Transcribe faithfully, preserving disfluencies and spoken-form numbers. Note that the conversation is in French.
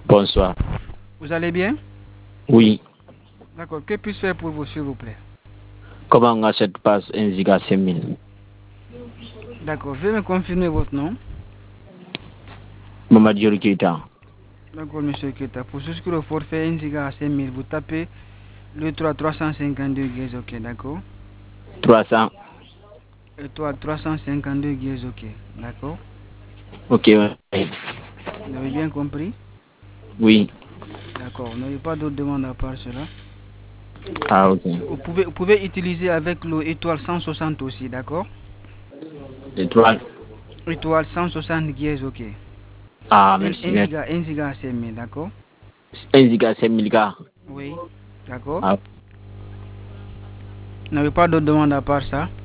Bonsoir. Vous allez bien? Oui. D'accord. Que puis-je faire pour vous, s'il vous plaît? Comment on achète passe un giga cinq mille? D'accord. Veuillez me confirmer votre nom. Mamadou Keita. D'accord, monsieur Keta. Pour souscrire au forfait un giga à cinq mille, vous tapez le trois trois cent cinquante-deux guises OK, d'accord? trois cents. Étoile trois cent cinquante-deux guises OK, d'accord? Ok, oui. Vous avez bien compris? Oui. D'accord. Vous n'avez pas d'autres demandes à part cela? Ah, ok. Vous pouvez, vous pouvez utiliser avec le étoile cent soixante aussi, d'accord? Étoile. Étoile cent soixante guises OK. Ah, un merci. Merci. giga, un giga à cinq mille, d'accord? un giga cinq mille gars. Oui, d'accord. Ah, Vous n'avez pas d'autres demandes à part ça?